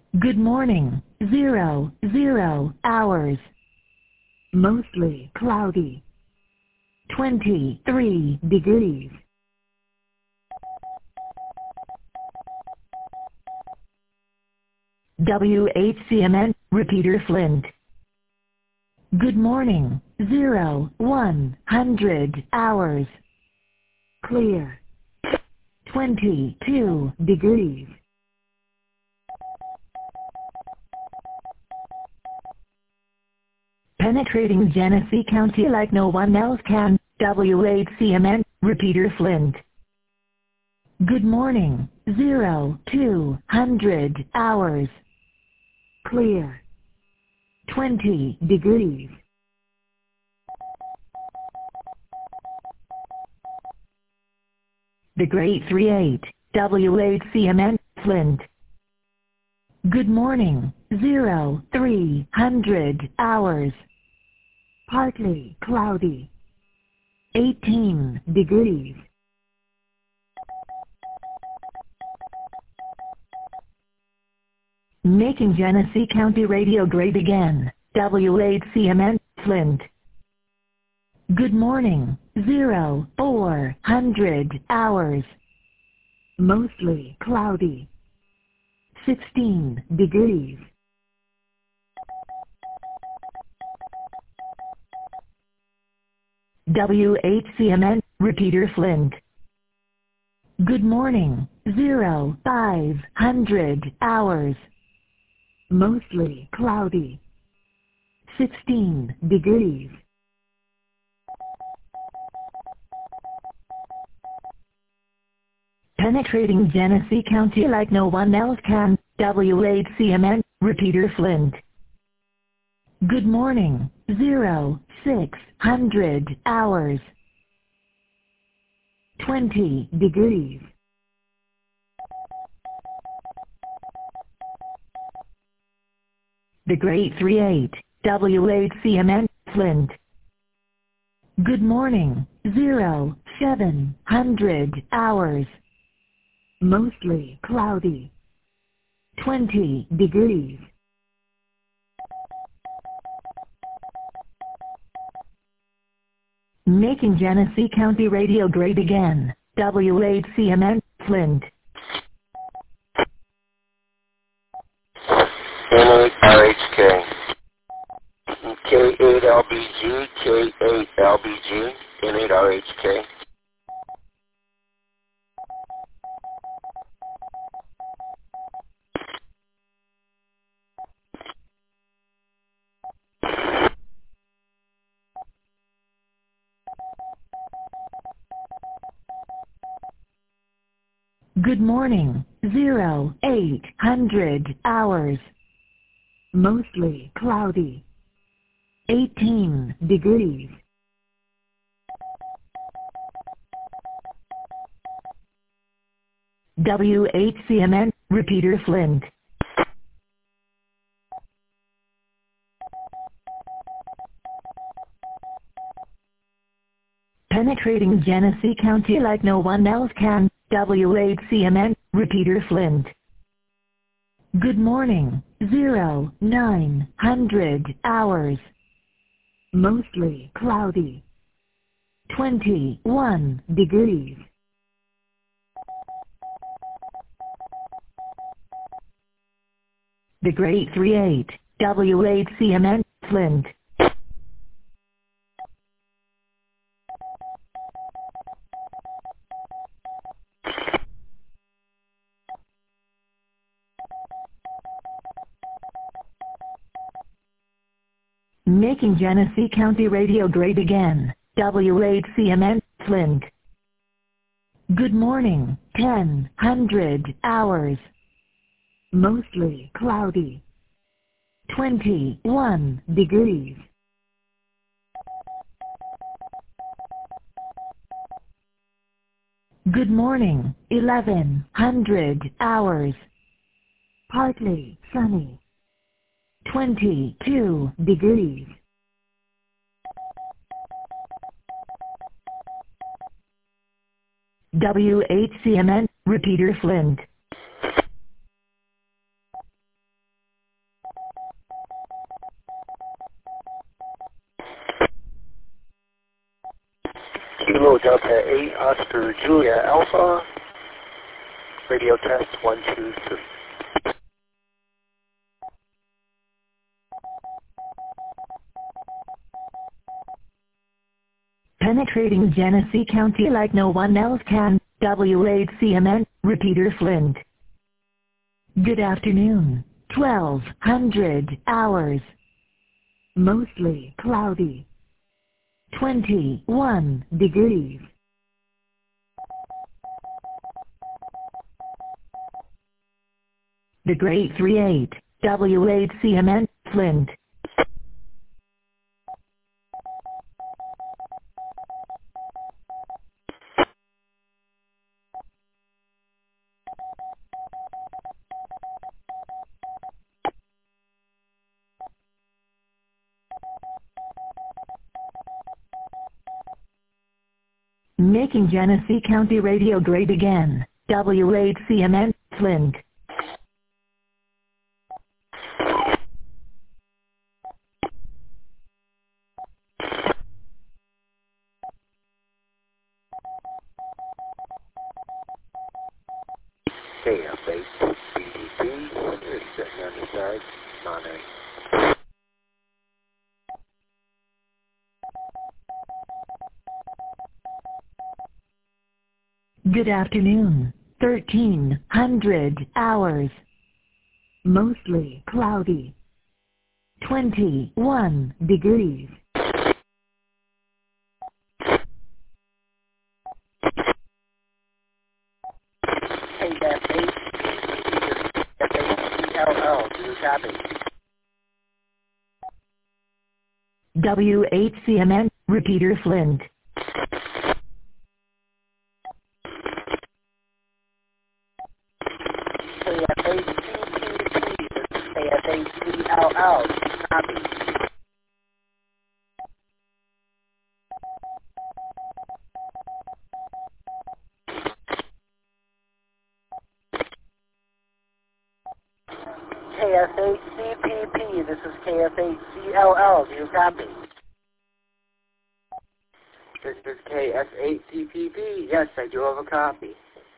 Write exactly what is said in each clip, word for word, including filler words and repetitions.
Good morning, zero, zero, hours. Mostly cloudy. twenty-three degrees. W H C M N, repeater Flint. Good morning, zero, one hundred, hours. Clear. twenty-two degrees. Penetrating Genesee County like no one else can, W H C M N, repeater Flint. Good morning, zero, two hundred, hours. Clear. twenty degrees. The Great three eight, W H C M N, Flint. Good morning, zero, three hundred, hours. Partly cloudy. eighteen degrees. Making Genesee County radio great again, W H C M N, Flint. Good morning, zero, four hundred, hours. Mostly cloudy. sixteen degrees. W H C M N, repeater Flint. Good morning, zero, five hundred, hours. Mostly cloudy. sixteen degrees. Penetrating Genesee County like no one else can, W H C M N, repeater Flint. Good morning, zero, six hundred, hours. twenty degrees. The Great three eight, W H C M N, Flint. Good morning, zero, seven hundred, hours. Mostly cloudy. twenty degrees. Making Genesee County radio great again, W H C M N, Flint. N eight R H K. K eight L B G, K eight L B G, N eight R H K. Good morning, zero, eight hundred, hours. Mostly cloudy. eighteen degrees. W H C M N, repeater Flint. Penetrating Genesee County like no one else can, W H C M N, repeater Flint. Good morning, zero, nine hundred, hours. Mostly cloudy. twenty-one degrees. The Great three eight, W H C M N, Flint. Making Genesee County radio great again, W H C M N, Flint. Good morning, ten hundred, hours. Mostly cloudy. twenty-one degrees. Good morning, eleven hundred, hours. Partly sunny. twenty-two degrees. W H C M N, repeater Flint. Kilo Delta eight Oscar Julia Alpha. Radio test one two three. Penetrating Genesee County like no one else can. W eight C M N, repeater Flint. Good afternoon. twelve hundred hours. Mostly cloudy. twenty-one degrees. The Great three eight, W eight C M N, Flint. Making Genesee County radio great again, W eight C M N, Flint. K F eight C D P, it's sitting on the side, monitoring. Good afternoon. thirteen hundred hours. Mostly cloudy. twenty-one degrees. Hey, that eight, F eight C L L, do you copy? W eight C M N, repeater Flint. K F eight C P P, this is K F eight C L L, do you copy? K F eight C P P, this is K F eight C L L, do you copy? This is K F eight C P P, yes, I do have a copy.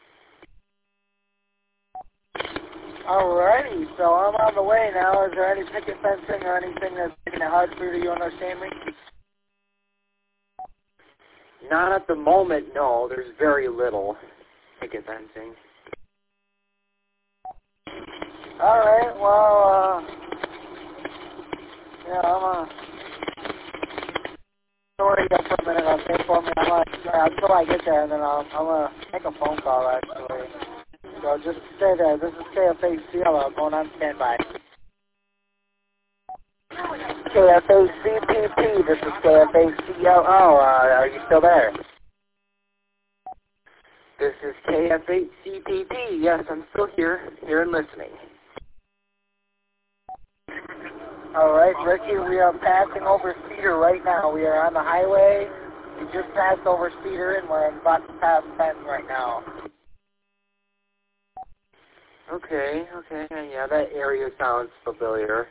Alrighty, so I'm on the way now. Is there any picket fencing or anything that's making it hard for you? Do you understand me? Not at the moment, no. There's very little picket fencing. Alright, well, uh, yeah, I'm, uh, sorry for a minute. I'll stay for me. I'm, uh, until I get there, and then I'll, I'm gonna make a phone call, actually. So just stay there. This is K F eight C L L going on standby. K F eight C P P, this is K F eight C L L. Uh, are you still there? This is K F eight C P P. Yes, I'm still here, here and listening. All right, Ricky, we are passing over Cedar right now. We are on the highway. We just passed over Cedar, and we're about to pass Fenton right now. Okay, okay, yeah, that area sounds familiar.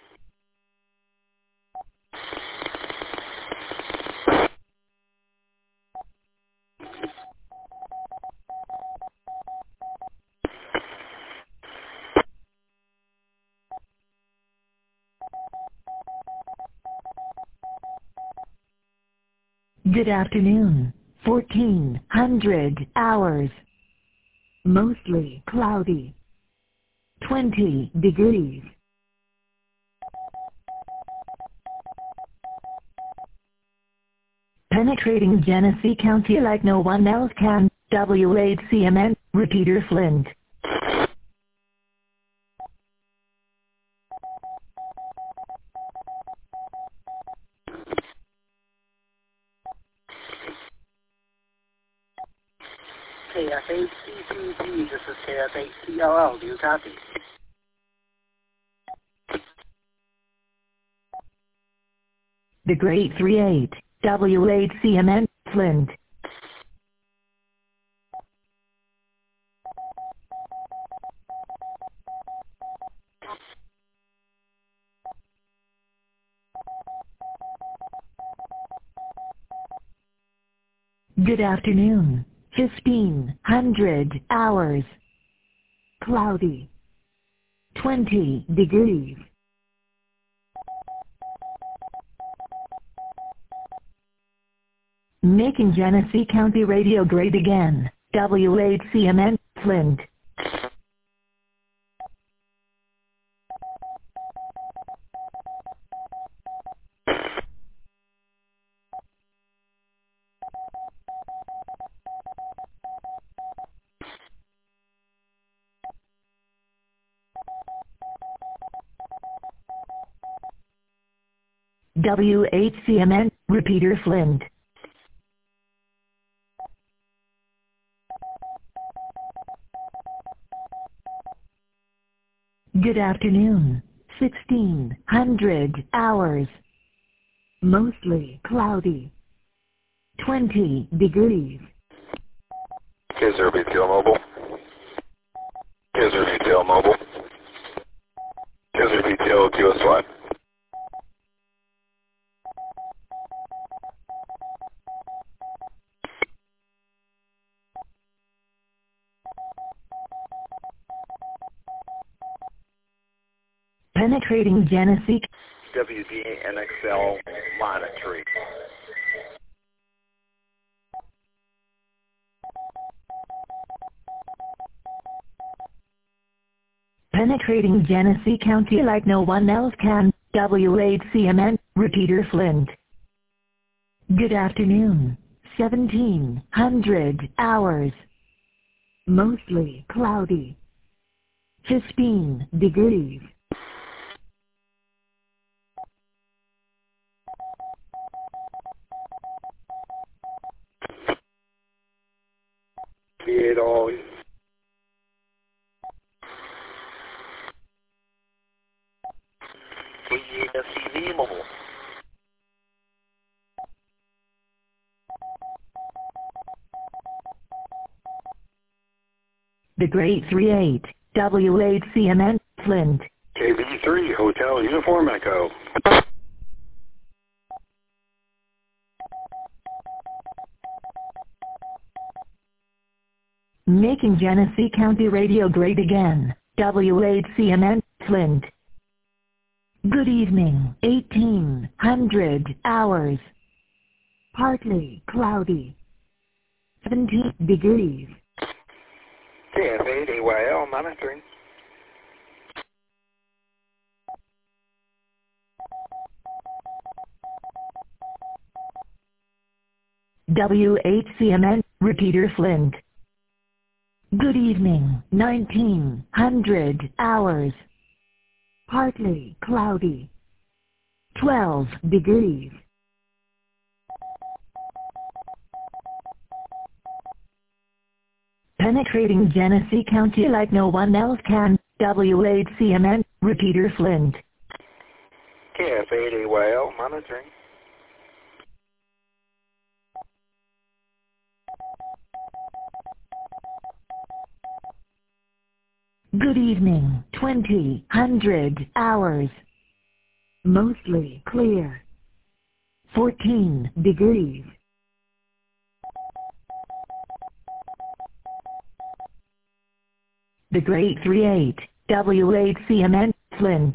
Good afternoon. fourteen hundred hours. Mostly cloudy. twenty degrees. Penetrating Genesee County like no one else can. W eight C M N, repeater Flint. K F eight C P P, this is K F eight C L L. Do you copy? The Great three eight, W eight C M N, Flint. Good afternoon. fifteen hundred hours. Cloudy. twenty degrees. Making Genesee County Radio great again. W eight C M N, Flint. W eight C M N, Repeater Flint. Good afternoon. sixteen hundred hours. Mostly cloudy. twenty degrees. Kaiser Retail Mobile. Kaiser Retail Mobile. Kaiser Retail Q S Y. Penetrating Genesee. W D N X L monitoring. Penetrating Genesee County like no one else can. W eight C M N, Repeater Flint. Good afternoon. seventeen hundred hours. Mostly cloudy. fifteen degrees. It always. K S C V Mobile. The Great three eight, W eight C M N, Flint. K V three Hotel Uniform Echo. Making Genesee County Radio great again. W eight C M N, Flint. Good evening. eighteen hundred hours. Partly cloudy. seventeen degrees. K F eight A Y L monitoring. W eight C M N, Repeater Flint. Good evening. nineteen hundred hours. Partly cloudy. twelve degrees. Penetrating Genesee County like no one else can. W eight C M N, Repeater Flint. K F eight A Y L monitoring. Good evening. twenty hundred hours. Mostly clear. fourteen degrees. The Great three eight, W eight C M N, Flint.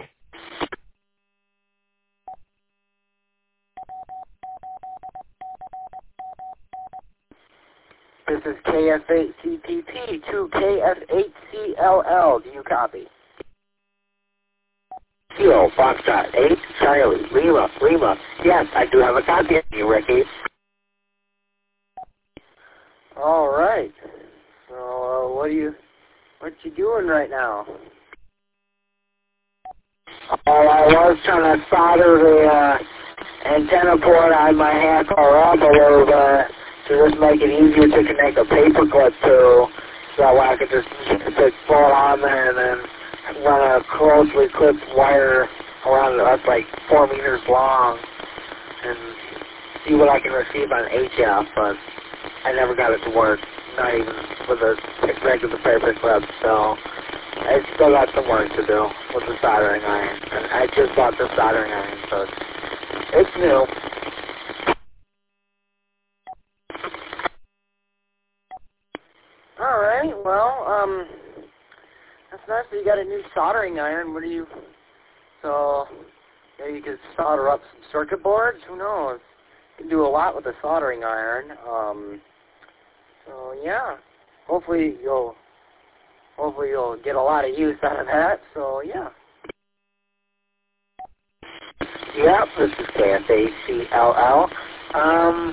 This is K F eight C P P to K F eight C L L. Do you copy? Kilo, Foxtrot, eight, Charlie, Lima, Lima. Yes, I do have a copy of you, Ricky. All right. So, uh, what are you, what you doing right now? Oh, I was trying to solder the uh, antenna port on my handler up a little bit to just make it easier to connect a paper clip to, so that way I could just put full on there and then run a closely clipped wire around it that's like four meters long and see what I can receive on H F, but I never got it to work, not even with a regular paper clip, so I still got some work to do with the soldering iron. And I just bought the soldering iron, so it's, it's new. um, that's nice that you got a new soldering iron. What do you, so, maybe you could solder up some circuit boards? Who knows? You can do a lot with a soldering iron. Um, so, yeah. Hopefully you'll, hopefully you'll get a lot of use out of that. So, yeah. Yep, this is K F A C L L. Um,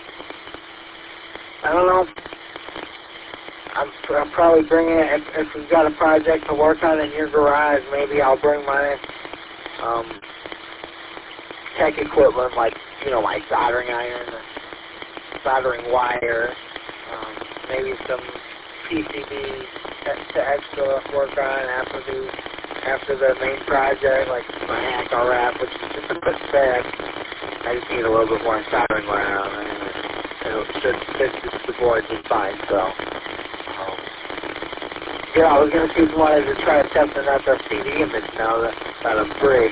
I don't know. I'm, I'm probably bringing it, if, if we've got a project to work on in your garage, maybe I'll bring my um, tech equipment, like, you know, my soldering iron, soldering wire, um, maybe some P C B to extra work on after the after the main project, like my hackle wrap, which is just a bit fast. I just need a little bit more soldering wire on it, and it'll should fit the board just fine. So, um, yeah, I was gonna see if you wanted to try to test an F S T V image now that, that I'm free.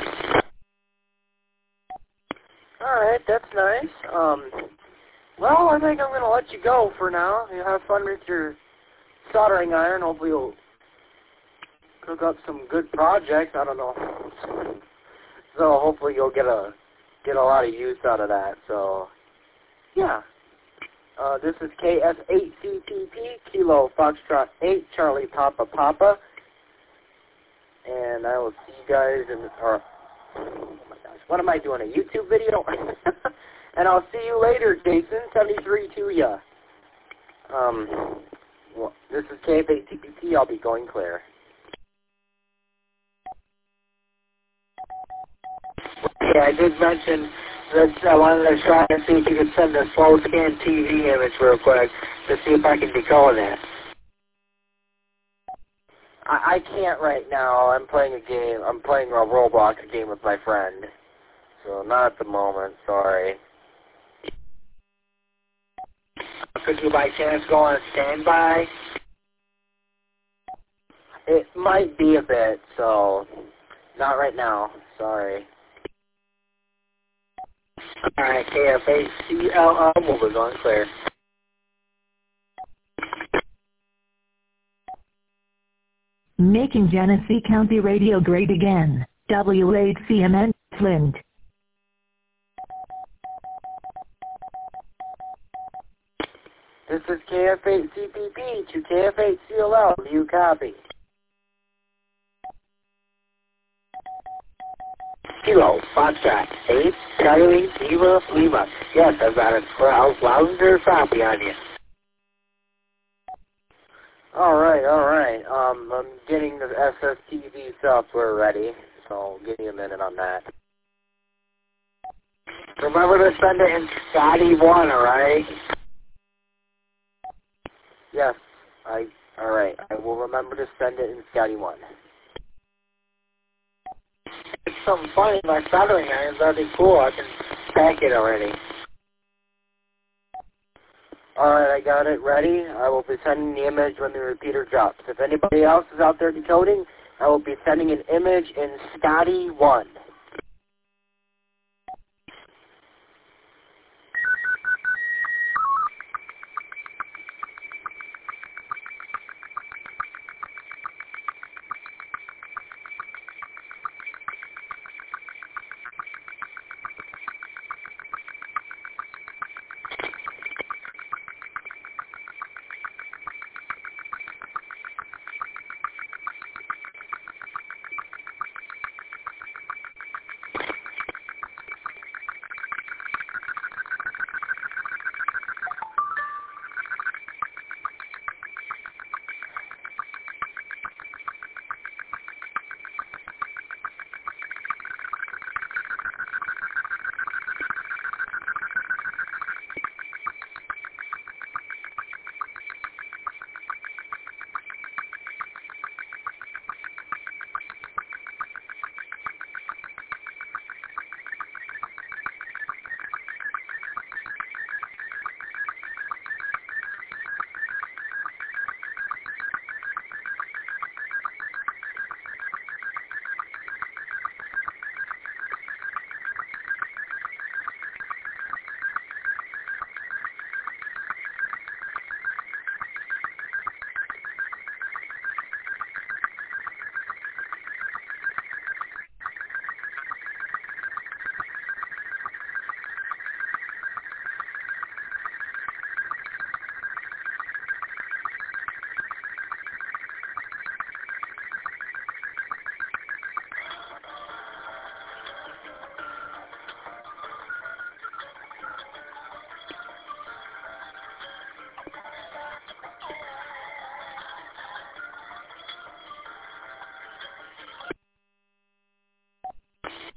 All right, that's nice. Um, well, I think I'm gonna let you go for now. You have fun with your soldering iron. Hopefully you'll cook up some good projects. I don't know. So hopefully you'll get a get a lot of use out of that. So yeah. Uh, this is K S eight C P P Kilo Foxtrot eight Charlie Papa Papa, and I will see you guys in. Or oh my gosh, what am I doing? A YouTube video? And I'll see you later, Jason seventy-three to ya. Um. Well, this is K F A C P P. I'll be going clear. Yeah, I did mention that I wanted to try and see if you could send a slow scan T V image real quick to see if I can decode it. I, I can't right now. I'm playing a game. I'm playing a Roblox game with my friend. So not at the moment. Sorry. Could you by chance go on standby? It might be a bit, so not right now. Sorry. Alright, K F A C L L, we'll be going clear. Making Genesee County Radio great again. W eight C M N, Flint. This is K F eight C P P to K F eight C L L. Do you copy? Kilo, Foxtrot, eight, Charlie, Lima, Lima. Yes, I've got a twelve lounder copy on you. All right, all right. Um, I'm getting the S S T V software ready, so give me a minute on that. Remember to send it in Scotty one, alright? Yes, I, all right. I will remember to send it in Scotty one. It's something funny. My soldering iron's already cool. I can pack it already. Alright, I got it ready. I will be sending the image when the repeater drops. If anybody else is out there decoding, I will be sending an image in Scotty one.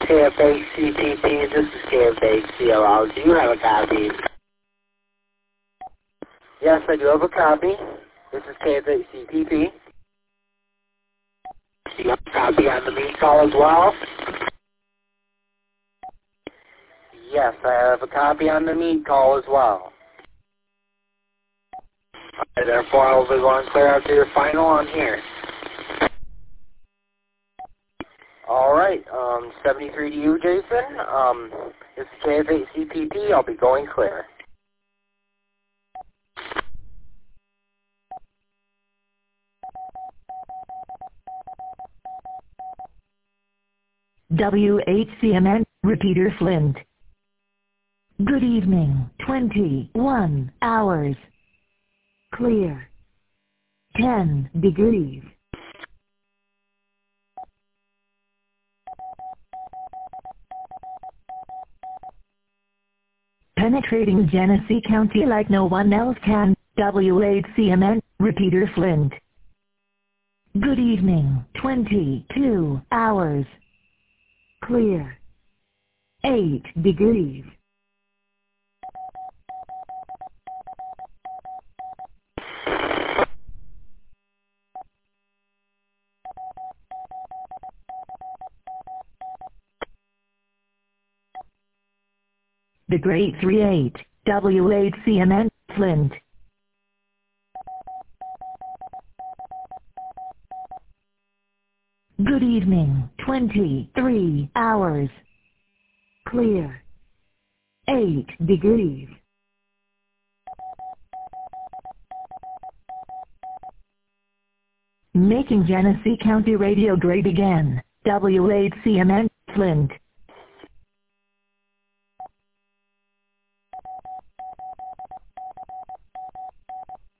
K F H C P P, this is K F H C L L. Do you have a copy? Yes, I do have a copy. This is K F H C P P. Do you have a copy on the mean call as well? Yes, I have a copy on the mean call as well. Okay, therefore, I will be going clear out to your final on here. All right, um, seventy-three to you, Jason. Um, this is K F H C P P. I'll be going clear. W H C M N, repeater Flint. Good evening, twenty-one hours. Clear. ten degrees. Penetrating Genesee County like no one else can, W H C M N, repeater Flint. Good evening, twenty-two hours. Clear. eight degrees. The Great three eight, W H C M N, Flint. Good evening, twenty-three hours. Clear. eight degrees. Making Genesee County radio great again, W H C M N, Flint.